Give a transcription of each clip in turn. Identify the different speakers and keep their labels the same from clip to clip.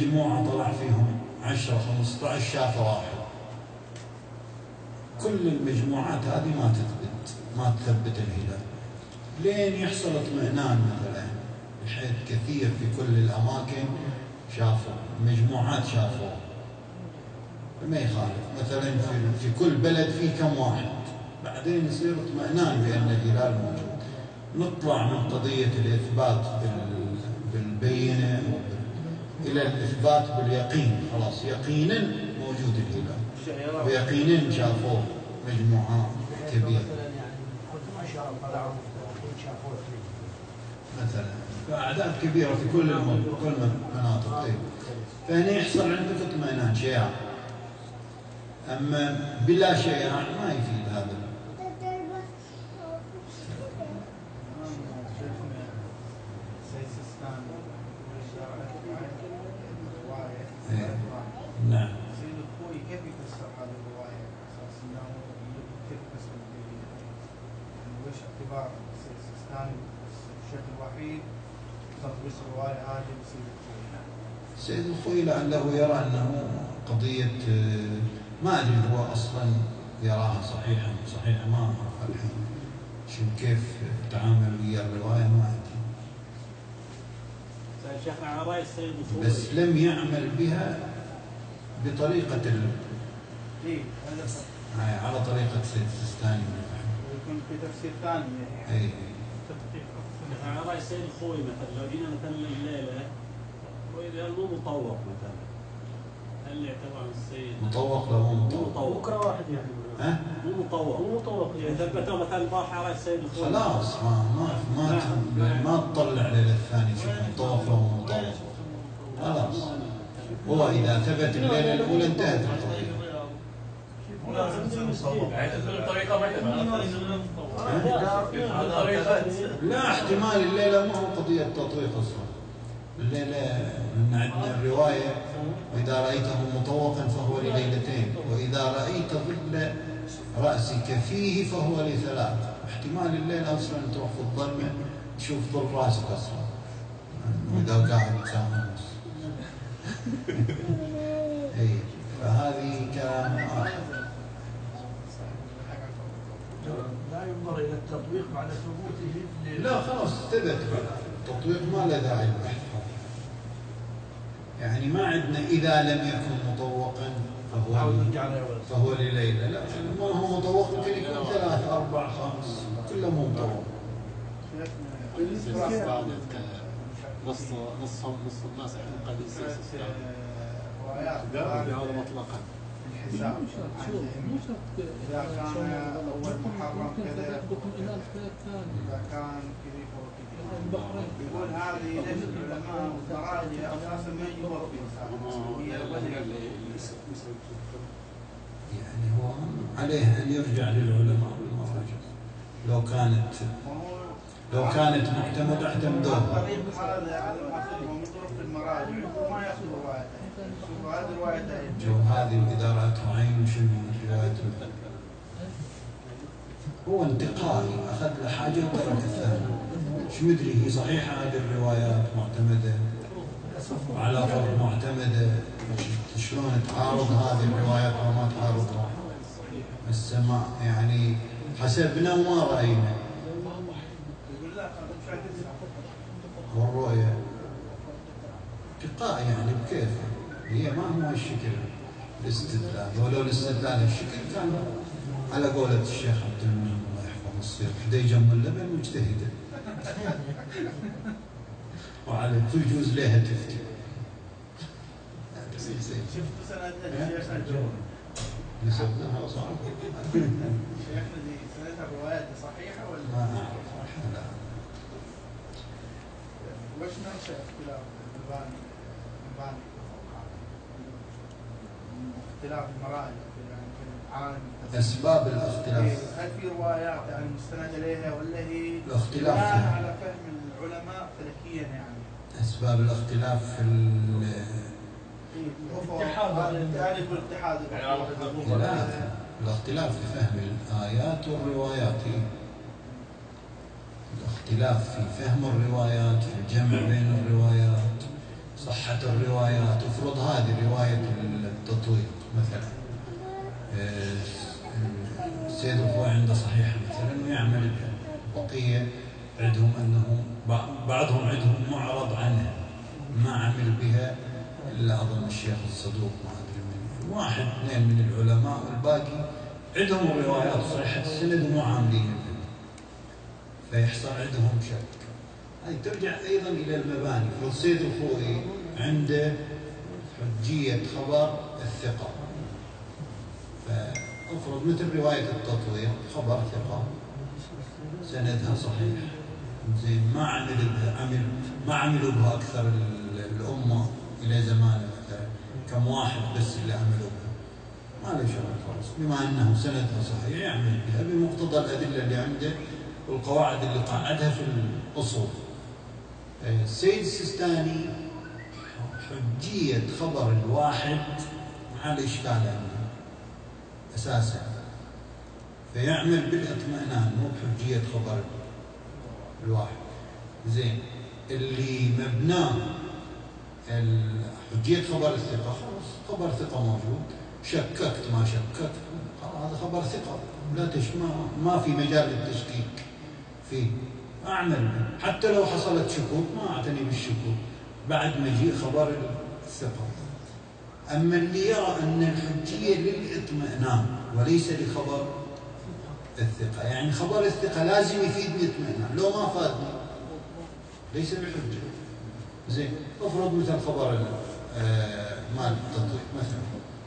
Speaker 1: مجموعة طلع فيهم 10 15 شافوا واحد. كل المجموعات هذه ما تثبت الهلال لين يحصل اطمئنان مثلا، بحيث كثير في كل الأماكن شافوا مجموعات شافوا، ما يخالف مثلا في كل بلد فيه كم واحد، بعدين يصير اطمئنان بأن الهلال موجود. نطلع من قضية الإثبات بالبينة إلى الإثبات باليقين. خلاص يقينا موجود الهلال، ويقينا شافوه مجموعة كبيرة مثلا، فأعداد كبيرة في كل المناطق. فهنا يحصل عندك اطمئنان شيعة. أما بلا شيعة ما يفيد هذا. نعم.
Speaker 2: سيد الخوي كيف يفسر هذه الرواية؟ أساس أنه كيف يفسر يعني وش اعتبار السيد السيستاني الشيخ الوحيد تدرس الرواية هذه لسيد الخوي؟
Speaker 1: سيد الخوي لعله يرى أنه قضية، ما أدري هو أصلا يراها صحيحة ما أعرف الحين شو كيف تعامل ويا الرواية ما أدري.
Speaker 3: شيخنا على رأي السيد الخوي
Speaker 1: بس لم يعمل بها بطريقة على طريقة سيد السيستاني.
Speaker 2: يكون في تفسير ثاني.
Speaker 1: أي.
Speaker 3: على رأي السيد الخوي مثلا لو جينا مثلا الليلة وإذا مو مطوق مثلا، هل يعتبر السيد
Speaker 1: مطوق لو مو مطوق؟
Speaker 3: بكرة واحد يعني مو مطوق يعني ثبتوا مثلا طاح على السيد الخوي
Speaker 1: خلاص ما تطلع للثاني شوف مطوق لو مو مطوق. خلاص هو إذا ثبت الليلة الأولى انتهت القضية. لا احتمال الليلة ما هو قضية تطويق أصلا. الليلة من عندنا الرواية وإذا رأيته مطوقا فهو لليلتين، وإذا رأيت ظل رأسك فيه فهو لثلاث. احتمال الليلة أصلا تروح في الظلمة تشوف ظل رأسك أصلا إذا قاعد ساعة ونص. اي فهذه كلام آخر.
Speaker 4: لا ينظر إلى التطبيق بعد ثبوته.
Speaker 1: لا خلاص ثبت التطبيق ما له داعي للبحث. يعني ما عندنا إذا لم يكن مطوقا فهو لليلة. لا ما هو مطوق ممكن يكون 3 4 5 كله مو مطوق.
Speaker 5: نص الناس قد يصير
Speaker 2: هذا مطلقا الحساب إذا كان أول محرم كذا إذا كان كذا يقول هذه ليش العلماء والمراجع أساسا ما يجوا في
Speaker 1: يعني هو عليه أن يرجع للعلماء والمراجع لو كانت معتمدة اعتمدوها.
Speaker 2: الطريق هذا على المعصوم من طرق المراجع ما يأخذ روايته. هذه روايته.
Speaker 1: هذه الإدارات عين شنو روايته؟ هو انتقائي أخذ له حاجة وترك الثانية. شو يدري هي صحيحة هذه الروايات معتمدة على طرق معتمدة، شلون تعارض هذه الروايات أو ما تعارضها؟ السماع يعني حسبنا وما رأينا. والرؤية انتقائي يعني بكيف هي ما هو الشكل الاستدلال. ولو الاستدلال الشكل كان على قولة الشيخ عبد المنعم الله يحفظه الصير حديجة من اللبن مجتهدة وعلى يجوز لها تفتي.
Speaker 2: شفت سنة الشيخ
Speaker 1: نسبناها صعب.
Speaker 2: شيخنا دي سنة الروايات صحيحة ولا؟
Speaker 1: ما أعرف لا.
Speaker 2: وش منشأ اختلاف المباني اختلاف المراجع يعني في العالم؟
Speaker 1: أسباب الاختلاف
Speaker 2: هل في روايات يعني مستند إليها ولا هي
Speaker 1: الاختلاف
Speaker 2: على فهم العلماء فلكيا يعني؟
Speaker 1: أسباب الاختلاف في الاختلاف في فهم الآيات والروايات. الاختلاف في فهم الروايات، في الجمع بين الروايات، صحة الروايات. افرض هذه رواية التطويق مثلا، السيد الخوي عنده صحيحة مثلا ويعمل بها، بقية عندهم أنه بعضهم عندهم معرض عنها ما عمل بها إلا أظن الشيخ الصدوق ما أدري من واحد اثنين من العلماء، والباقي عندهم الروايات صحيحة السند ومو عاملين بها، فيحصل عندهم شك. هذه ترجع أيضا إلى المباني. فالسيد الخوي عنده حجية خبر الثقة، فأفرض مثل رواية التطوير خبر ثقة سندها صحيح، زين ما عمل بها ما عملوا بها أكثر الأمة إلى زمانه مثلا، كم واحد بس اللي عملوا بها، ما له شغل خلاص، بما أنه سندها صحيح يعمل بها بمقتضى الأدلة اللي عنده والقواعد اللي قاعدها في الأصول. السيد السيستاني حجية خبر الواحد مع الإشكال عنه أساسا، فيعمل بالاطمئنان مو بحجية خبر الواحد. زين اللي مبناه حجية خبر الثقة، خلاص خبر ثقة موجود، شككت ما شككت هذا خبر ثقة، لا ما في مجال للتشكيك فيه، أعمل حتى لو حصلت شكوك ما أعتني بالشكوك بعد مجيء خبر الثقة. أما اللي يرى أن الحجية للإطمئنان وليس لخبر الثقة، يعني خبر الثقة لازم يفيدني اطمئنان، لو ما فادني ليس بحجة. زين افرض مثل خبر مال التطبيق مثلا،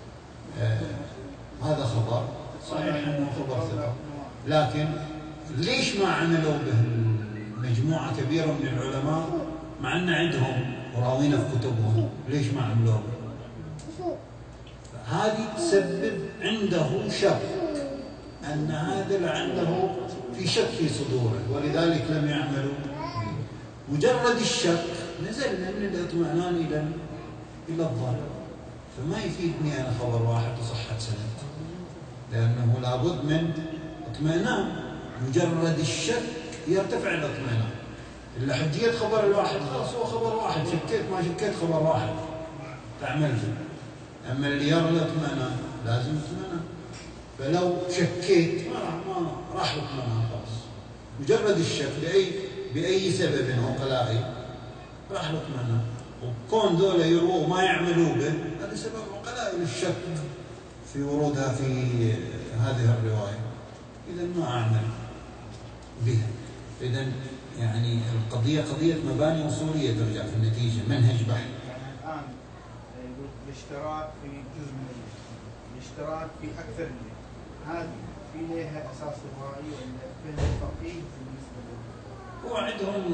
Speaker 1: هذا خبر صحيح انه خبر ثقة، لكن ليش ما عملوا به مجموعة كبيرة من العلماء مع أن عندهم وراوينا في كتبهم؟ ليش ما عملوا به؟ هذه تسبب عنده شك أن هذا لعله في شك في صدوره ولذلك لم يعملوا. مجرد الشك نزلنا من الاطمئنان إلى الظن، فما يفيدني أنا خبر واحد وصحة سند، لأنه لابد من اطمئنان. مجرد الشك يرتفع الاطمئنان. إلا حجية خبر الواحد خلاص هو خبر واحد، شكيت ما شكيت خبر واحد تعمل به. أما اللي يرى الاطمئنان لازم اطمئنان، فلو شكيت ما راح الاطمئنان خلاص. مجرد الشك بأي سبب عقلائي راح الاطمئنان، وكون دولة يرووا ما يعملوا به هذا سبب عقلائي للشك في ورودها في هذه الرواية، إذا ما أعمل بها. إذا يعني القضية قضية مباني أصولية ترجع في النتيجة منهج بحث.
Speaker 2: يعني الآن يقول الاشتراك في جزء من الاشتراك في أكثر من هذه في لها أساس رواعي ولا فهم فقيه بالنسبة له؟
Speaker 1: هو عندهم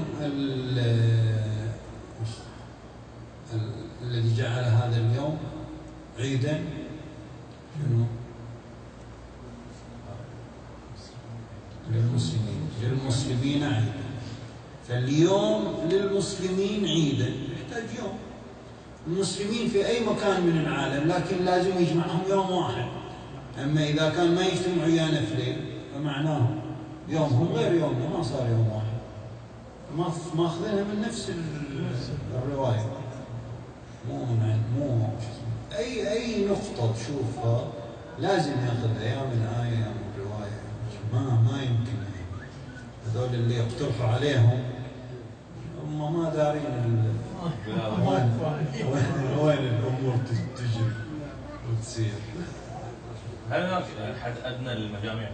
Speaker 1: الذي جعل هذا اليوم عيدا شنو؟ للمسلمين عيدا، فاليوم للمسلمين عيدا يحتاج يوم. المسلمين في أي مكان من العالم لكن لازم يجمعهم يوم واحد، أما إذا كان ما يجتمعوا يا نفلين فمعناه يومهم غير يومنا، ما صار يوم واحد، ماخذينها من نفس الرواية. مو أي نقطة تشوفها لازم ياخذ يا من آية يا من رواية، ما يمكن. هذول اللي يقترحوا عليهم هم ما دارين وين الأمور تجري وتصير.
Speaker 6: هل هناك حد أدنى للمجاميع؟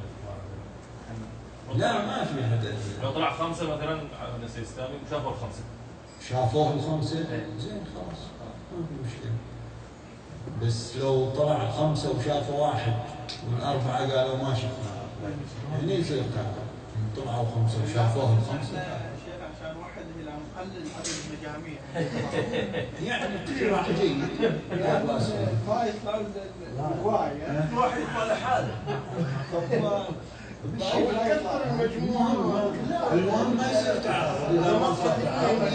Speaker 1: لا ما في حد أدنى.
Speaker 6: لو طلع 5 مثلا السيستاني شافوا الخمسة.
Speaker 1: شافوه الخمسة زين خلاص ما في مشكلة. بس لو طلع 5 وشافوا واحد والأربعة قالوا ما شفنا، هني يصير تعب. طلعوا 5 وشافوه الخمسة.
Speaker 2: عشان واحد إلى مقلل عدد المجاميع
Speaker 1: يعني كل واحد جيد لا باس
Speaker 2: ما يطلع الرواية
Speaker 4: واحد يطلع لحاله.
Speaker 2: كثر المجموعة
Speaker 1: المهم ما يصير تعارض. إذا ما صار تعارض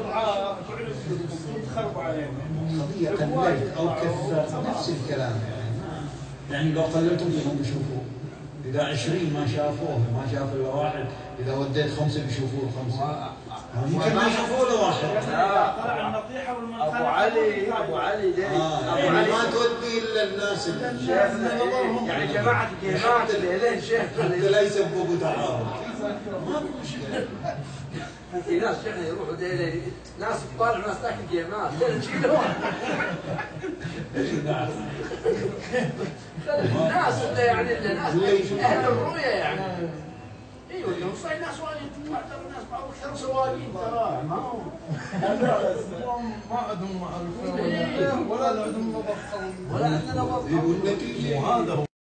Speaker 2: يتخربوا عليهم.
Speaker 1: قضية قللت أو كثرت نفس الكلام يعني لو قللتم منهم يشوفوه، إذا 20 ما شافوه ما شاف إلا واحد، إذا وديت 5 بيشوفوه 5. يمكن ما شافوا له واحد.
Speaker 2: طلع النطيحه والمنخنقه.
Speaker 4: ابو علي
Speaker 1: ما تودي الا الناس اللي
Speaker 4: يعني جماعه الجماعات اللي الين شيخ
Speaker 1: حتى لا يسببوا تعارض. ما في مشكله.
Speaker 4: في ناس شيخنا يروحوا ديلي ناس تطالع ناس تاكل جيمات نشيلهم. الناس اللي يعني الناس اهل الرؤيه يعني. ايوه لو صار ناس وايد ناس بعض اكثر سواقين ترى ما هو
Speaker 7: ما عندهم معرفه ولا عندهم نظر
Speaker 4: ولا عندنا
Speaker 1: والنتيجه
Speaker 7: وهذا هو